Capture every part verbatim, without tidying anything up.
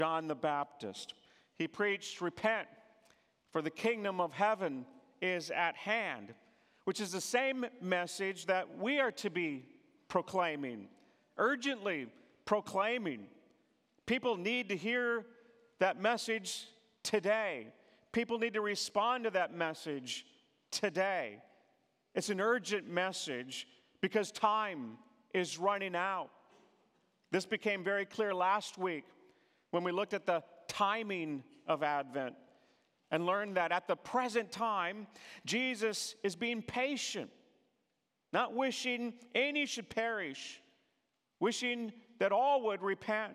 John the Baptist. He preached, "Repent, for the kingdom of heaven is at hand," which is the same message that we are to be proclaiming, urgently proclaiming. People need to hear that message today. People need to respond to that message today. It's an urgent message because time is running out. This became very clear last week when we looked at the timing of Advent and learned that at the present time, Jesus is being patient, not wishing any should perish, wishing that all would repent.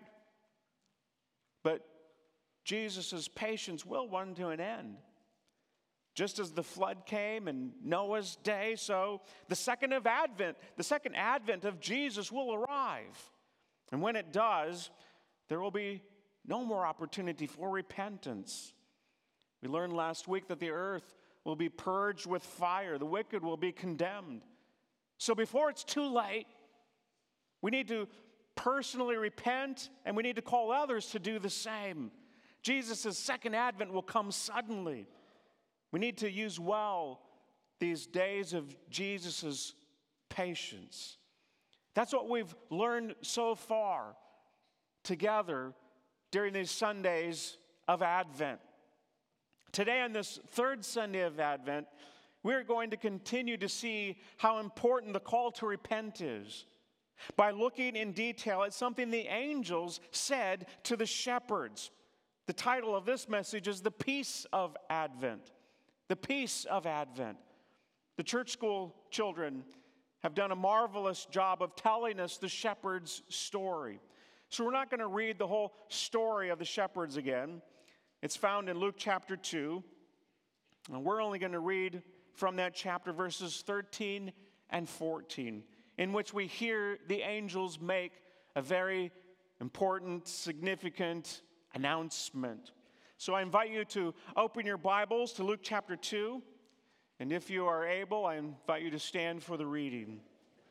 But Jesus' patience will run to an end. Just as the flood came in Noah's day, so the second of Advent, the second advent of Jesus will arrive. And when it does, there will be no more opportunity for repentance. We learned last week that the earth will be purged with fire. The wicked will be condemned. So before it's too late, we need to personally repent, and we need to call others to do the same. Jesus' second advent will come suddenly. We need to use well these days of Jesus' patience. That's what we've learned so far together during these Sundays of Advent. Today, on this third Sunday of Advent, we're going to continue to see how important the call to repent is by looking in detail at something the angels said to the shepherds. The title of this message is The Peace of Advent. The Peace of Advent. The church school children have done a marvelous job of telling us the shepherds' story. So we're not going to read the whole story of the shepherds again. It's found in Luke chapter two. And we're only going to read from that chapter verses thirteen and fourteen, in which we hear the angels make a very important, significant announcement. So I invite you to open your Bibles to Luke chapter two. And if you are able, I invite you to stand for the reading.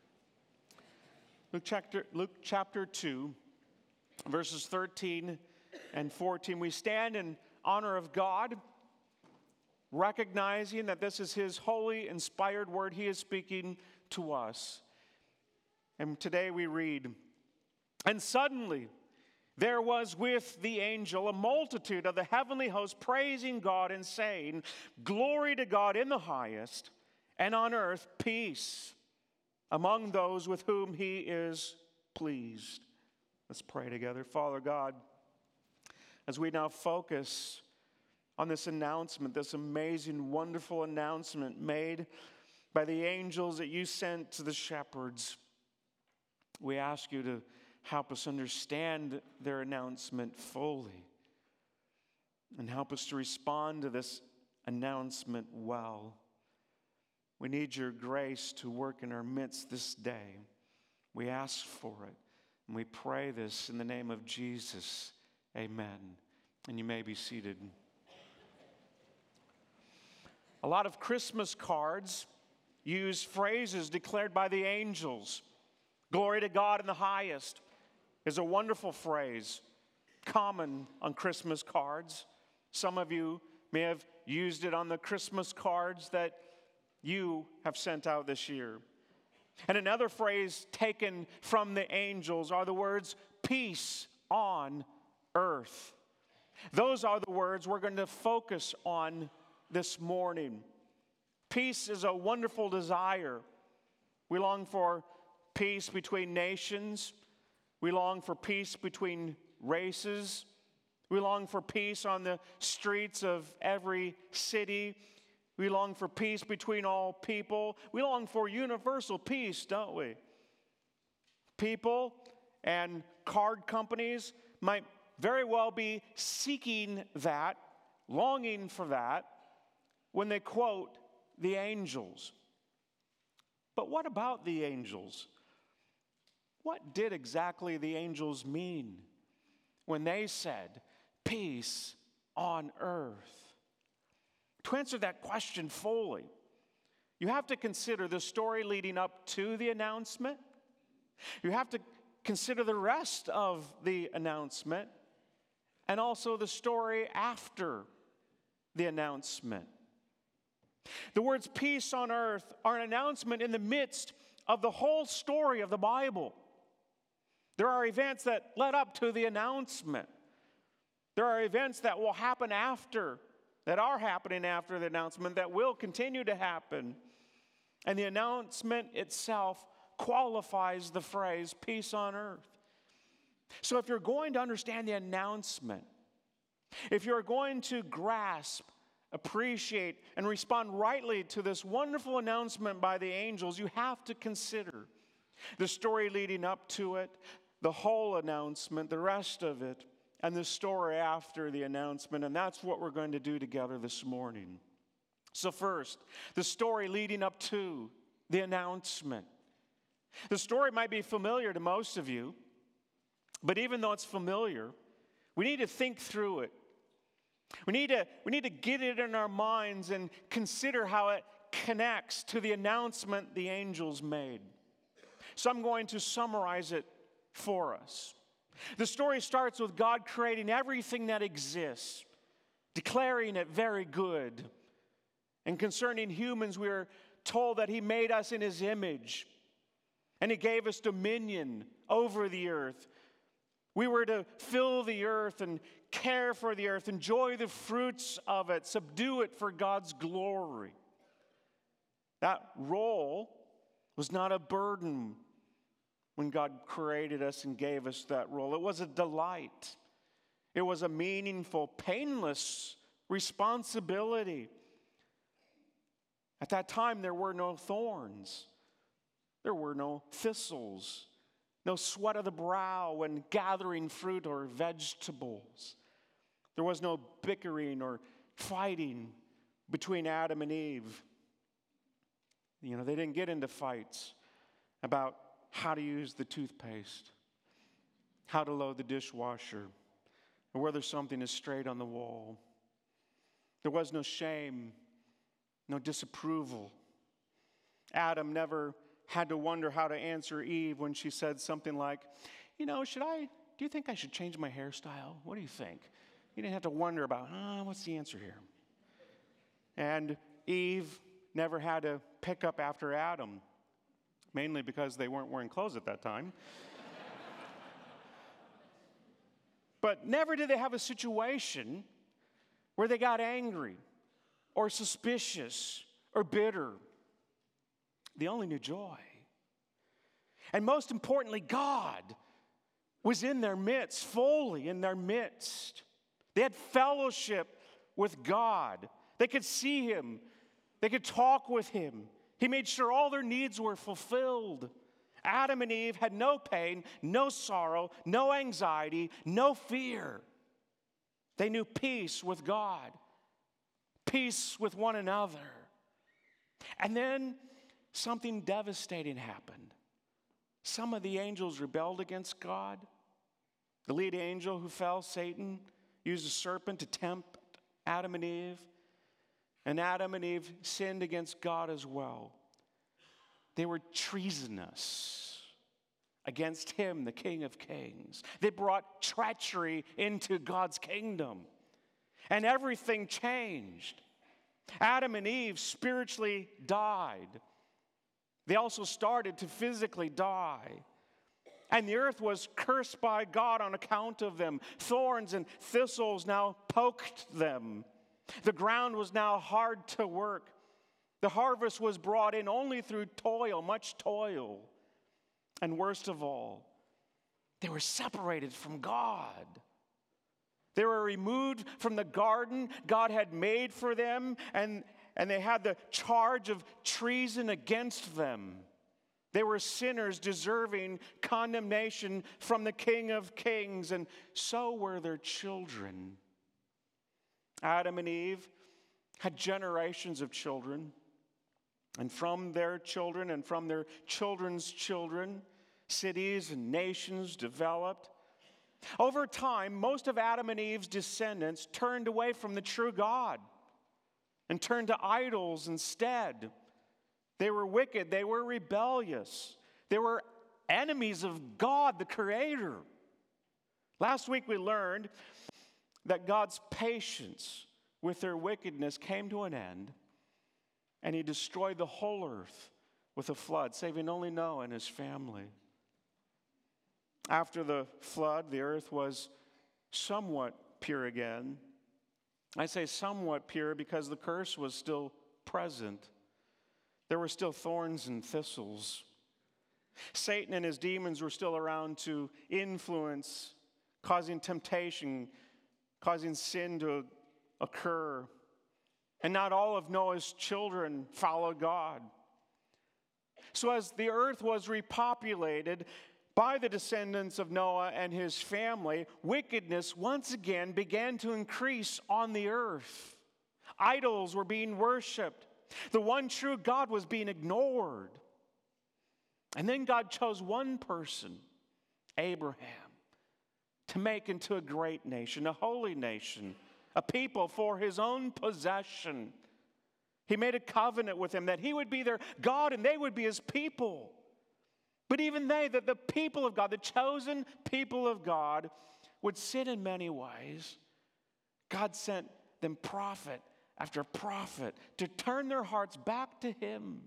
Luke chapter, Luke chapter two, verses thirteen and fourteen. We stand in honor of God, recognizing that this is His holy, inspired word He is speaking to us. And today we read, "And suddenly there was with the angel a multitude of the heavenly host praising God and saying, 'Glory to God in the highest, and on earth peace among those with whom He is pleased.'" Let's pray together. Father God, as we now focus on this announcement, this amazing, wonderful announcement made by the angels that You sent to the shepherds, we ask You to help us understand their announcement fully and help us to respond to this announcement well. We need Your grace to work in our midst this day. We ask for it, and we pray this in the name of Jesus. Amen. And you may be seated. A lot of Christmas cards use phrases declared by the angels. "Glory to God in the highest" is a wonderful phrase, common on Christmas cards. Some of you may have used it on the Christmas cards that you have sent out this year. And another phrase taken from the angels are the words, "peace on earth." Those are the words we're going to focus on this morning. Peace is a wonderful desire. We long for peace between nations. We long for peace between races. We long for peace on the streets of every city. We long for peace between all people. We long for universal peace, don't we? People and card companies might very well be seeking that, longing for that, when they quote the angels. But what about the angels? What did exactly the angels mean when they said, "peace on earth"? To answer that question fully, you have to consider the story leading up to the announcement. You have to consider the rest of the announcement. and also the story after the announcement. The words peace on earth are an announcement in the midst of the whole story of the Bible. There are events that led up to the announcement. There are events that will happen after, that are happening after the announcement, that will continue to happen. And the announcement itself qualifies the phrase peace on earth. So if you're going to understand the announcement, if you're going to grasp, appreciate, and respond rightly to this wonderful announcement by the angels, you have to consider the story leading up to it, the whole announcement, the rest of it, and the story after the announcement. And that's what we're going to do together this morning. So first, the story leading up to the announcement. The story might be familiar to most of you, but even though it's familiar, we need to think through it. We need to, we need to get it in our minds and consider how it connects to the announcement the angels made. So I'm going to summarize it for us. The story starts with God creating everything that exists, declaring it very good. And concerning humans, we are told that He made us in His image, and He gave us dominion over the earth. We were to fill the earth and care for the earth, enjoy the fruits of it, subdue it for God's glory. That role was not a burden when God created us and gave us that role. It was a delight. It was a meaningful, painless responsibility. At that time, there were no thorns. There were no thistles. No sweat of the brow when gathering fruit or vegetables. There was no bickering or fighting between Adam and Eve. You know, they didn't get into fights about how to use the toothpaste, how to load the dishwasher, or whether something is straight on the wall. There was no shame, no disapproval. Adam never had to wonder how to answer Eve when she said something like, you know, should I, do you think I should change my hairstyle? What do you think? You didn't have to wonder about, ah, what's the answer here? And Eve never had to pick up after Adam, mainly because they weren't wearing clothes at that time. But never did they have a situation where they got angry or suspicious or bitter. They only knew joy. And most importantly, God was in their midst, fully in their midst. They had fellowship with God. They could see Him. They could talk with Him. He made sure all their needs were fulfilled. Adam and Eve had no pain, no sorrow, no anxiety, no fear. They knew peace with God, peace with one another. And then something devastating happened. Some of the angels rebelled against God. The lead angel who fell, Satan, used a serpent to tempt Adam and Eve. And Adam and Eve sinned against God as well. They were treasonous against Him, the King of Kings. They brought treachery into God's kingdom. And everything changed. Adam and Eve spiritually died. They also started to physically die. And the earth was cursed by God on account of them. Thorns and thistles now poked them. The ground was now hard to work. The harvest was brought in only through toil, much toil. And worst of all, they were separated from God. They were removed from the garden God had made for them, and, and they had the charge of treason against them. They were sinners deserving condemnation from the King of Kings, and so were their children. Adam and Eve had generations of children, and from their children and from their children's children, cities and nations developed. Over time, most of Adam and Eve's descendants turned away from the true God and turned to idols instead. They were wicked. They were rebellious. They were enemies of God, the Creator. Last week we learned that God's patience with their wickedness came to an end, and he destroyed the whole earth with a flood, saving only Noah and his family. After the flood, the earth was somewhat pure again. I say somewhat pure because the curse was still present. There were still thorns and thistles. Satan and his demons were still around to influence, causing temptation, causing sin to occur. And not all of Noah's children followed God. So as the earth was repopulated by the descendants of Noah and his family, wickedness once again began to increase on the earth. Idols were being worshiped. The one true God was being ignored. And then God chose one person, Abraham, to make into a great nation, a holy nation, a people for his own possession. He made a covenant with him that he would be their God and they would be his people. But even they, that the people of God, the chosen people of God, would sin in many ways. God sent them prophet after prophet to turn their hearts back to him.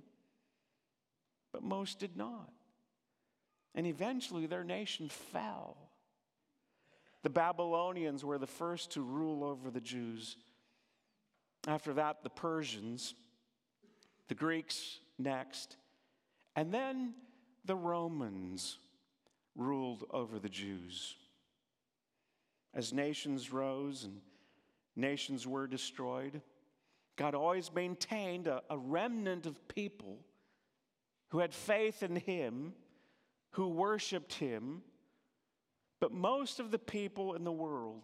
But most did not. And eventually their nation fell. The Babylonians were the first to rule over the Jews. After that, the Persians, the Greeks next, and then the Romans ruled over the Jews. As nations rose and nations were destroyed, God always maintained a, a remnant of people who had faith in him, who worshiped him. But most of the people in the world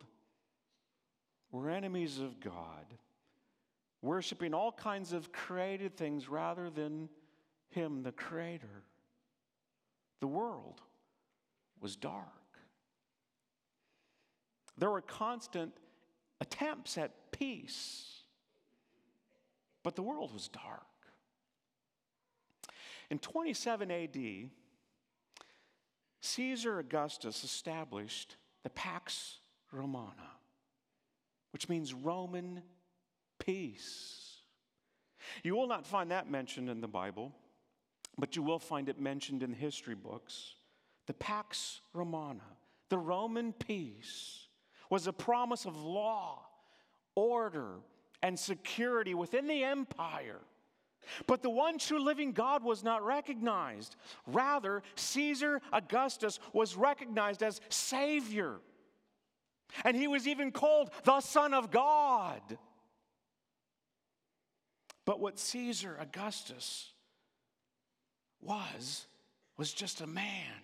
were enemies of God, worshiping all kinds of created things rather than him, the Creator. The world was dark. There were constant attempts at peace, but the world was dark. In twenty-seven A D, Caesar Augustus established the Pax Romana, which means Roman peace. You will not find that mentioned in the Bible, but you will find it mentioned in history books. The Pax Romana, the Roman peace, was a promise of law, order, and security within the empire. But the one true living God was not recognized. Rather, Caesar Augustus was recognized as Savior. And he was even called the Son of God. But what Caesar Augustus was, was just a man.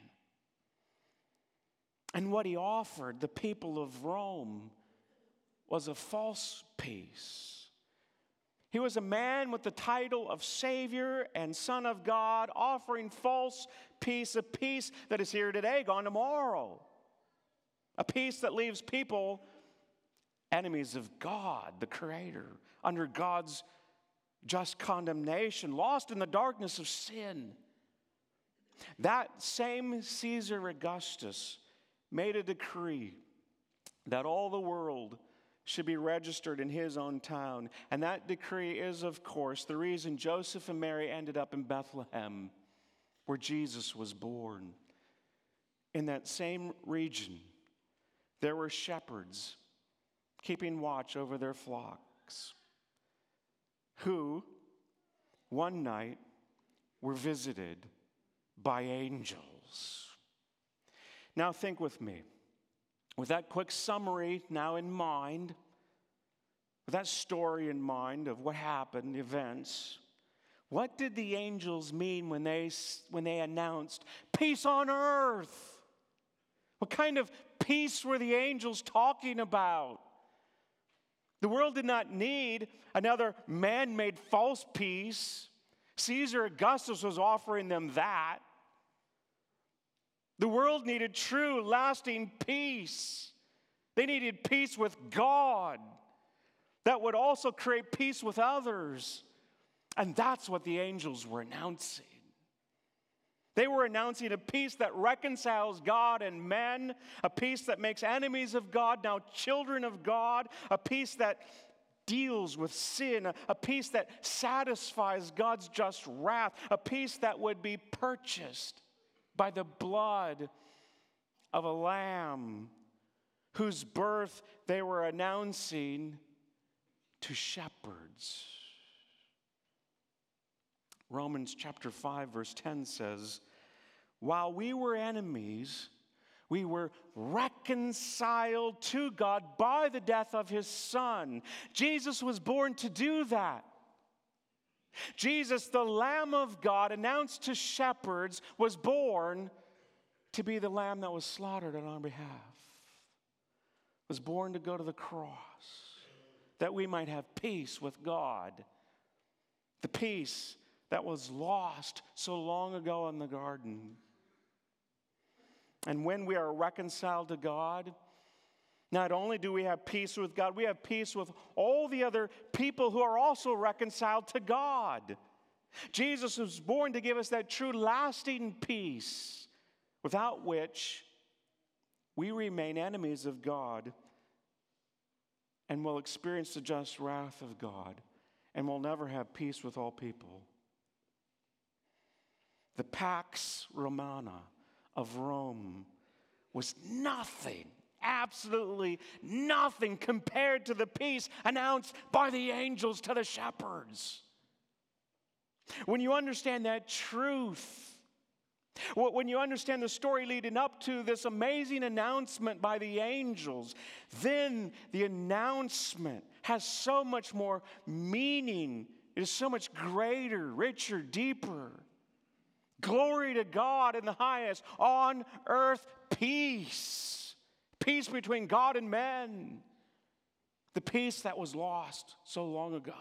And what he offered the people of Rome was a false peace. He was a man with the title of Savior and Son of God, offering false peace, a peace that is here today, gone tomorrow. A peace that leaves people enemies of God, the Creator, under God's just condemnation, lost in the darkness of sin. That same Caesar Augustus made a decree that all the world should be registered in his own town. And that decree is, of course, the reason Joseph and Mary ended up in Bethlehem, where Jesus was born. In that same region, there were shepherds keeping watch over their flocks, who one night were visited by angels. Now think with me. With that quick summary now in mind, with that story in mind of what happened, the events, what did the angels mean when they, when they announced peace on earth? What kind of peace were the angels talking about? The world did not need another man-made false peace. Caesar Augustus was offering them that. The world needed true, lasting peace. They needed peace with God that would also create peace with others. And that's what the angels were announcing. They were announcing a peace that reconciles God and men, a peace that makes enemies of God now children of God, a peace that deals with sin, a, a peace that satisfies God's just wrath, a peace that would be purchased by the blood of a lamb whose birth they were announcing to shepherds. Romans chapter five verse ten says, while we were enemies, we were reconciled to God by the death of his Son. Jesus was born to do that. Jesus, the Lamb of God, announced to shepherds, was born to be the lamb that was slaughtered on our behalf. Was born to go to the cross that we might have peace with God. The peace that was lost so long ago in the garden. And when we are reconciled to God, not only do we have peace with God, we have peace with all the other people who are also reconciled to God. Jesus was born to give us that true lasting peace, without which we remain enemies of God and will experience the just wrath of God and will never have peace with all people. The Pax Romana of Rome was nothing, absolutely nothing compared to the peace announced by the angels to the shepherds. When you understand that truth, when you understand the story leading up to this amazing announcement by the angels, then the announcement has so much more meaning. It is so much greater, richer, deeper. Glory to God in the highest, on earth peace. Peace between God and men. The peace that was lost so long ago.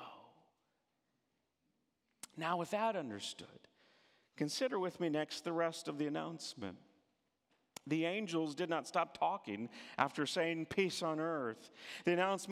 Now with that understood, consider with me next the rest of the announcement. The angels did not stop talking after saying peace on earth. The announcement